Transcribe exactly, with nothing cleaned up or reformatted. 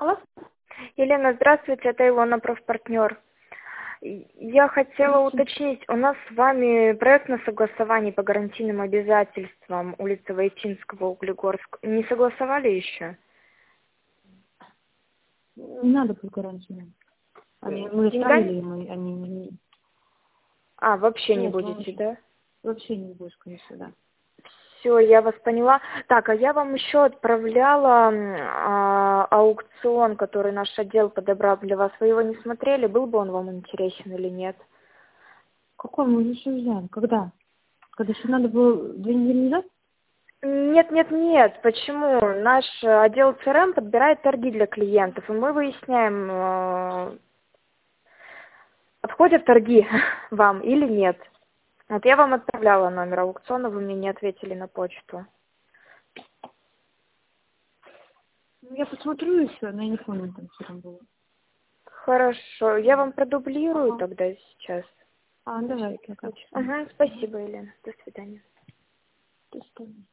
Алло? Елена, здравствуйте, это Илона, профпартнер. Я хотела уточнить, у нас с вами проект на согласование по гарантийным обязательствам улицы Войтинского, Углегорск. Не согласовали еще? Не надо по гарантии. Они, мы Деньгами? оставили, мы, они не... А, вообще не Нет, будете, вообще, да? вообще не будешь, конечно, да. Все, я вас поняла. Так, а я вам еще отправляла а, аукцион, который наш отдел подобрал для вас. Вы его не смотрели? Был бы он вам интересен или нет? Какой мы уже взяли? Когда? Когда еще надо было две недели назад? Нет, нет, нет. Почему? Наш отдел цэ эр эм подбирает торги для клиентов, и мы выясняем, э, подходят торги вам или нет. Вот я вам отправляла номер аукциона, вы мне не ответили на почту. Ну, я посмотрю еще, но я не помню, там что там было. Хорошо, я вам продублирую Ага. тогда сейчас. А, На давай, всякий пока. случай. Ага, спасибо, Елена. До свидания. До свидания.